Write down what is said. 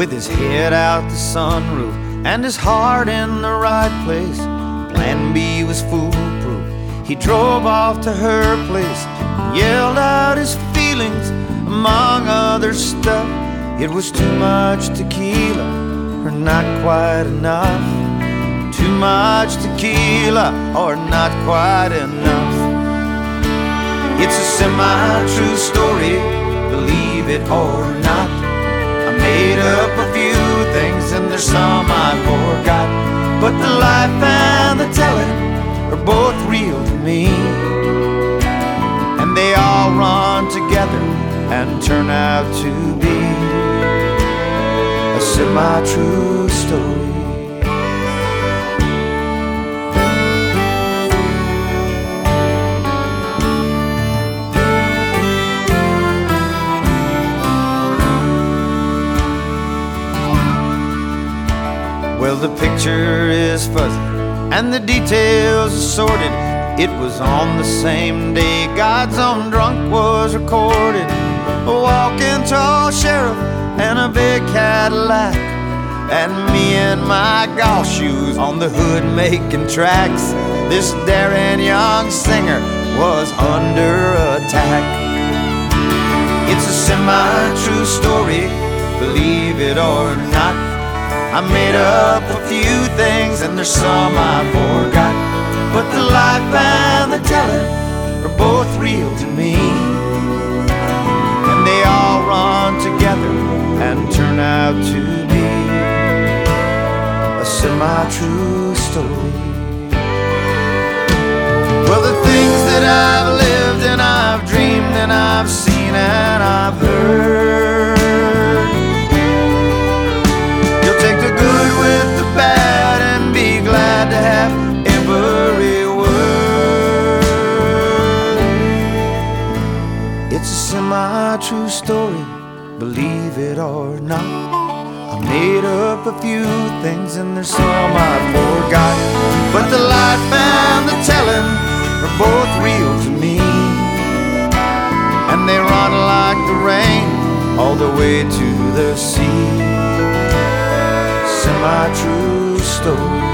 with his head out the sunroof and his heart in the right place. Plan B was foolproof. He drove off to her place and yelled out his feelings among other stuff. It was too much tequila, or not quite enough. Too much tequila, or not quite enough. It's a semi-true story, believe it or not. I made up a few things and there's some I forgot, but the life and the telling are both real to me, and they all run together and turn out to be a semi-true story. Well, the picture is fuzzy and the details assorted. It was on the same day God's Own Drunk was recorded. A walking tall sheriff and a big Cadillac, and me in my golf shoes on the hood making tracks. This daring young singer was under attack. It's a semi-true story, believe it or not. I made up a few things and there's some I forgot, but the life and the telling are both real to me, and they all run together and turn out to be a semi-true story. Well, the things that I've lived and I've dreamed and I've seen and I've heard, you'll take the good with the bad and be glad to have every word. It's a semi-true story, believe it or not. I made up a few things and there's some I forgot, but the life and the telling are both real to me, and they run like the rain all the way to the sea. Semi-true story.